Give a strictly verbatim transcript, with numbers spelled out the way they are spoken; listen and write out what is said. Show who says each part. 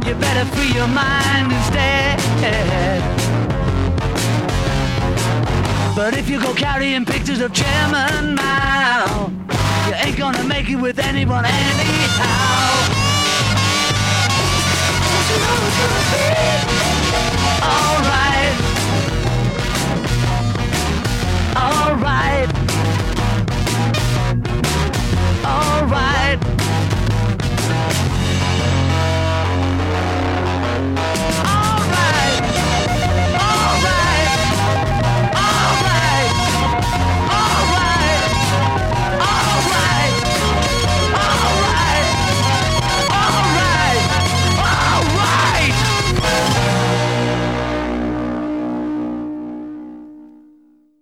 Speaker 1: You better free your mind instead. But if you go carrying pictures of Chairman Mao, you ain't gonna make it with anyone anyhow.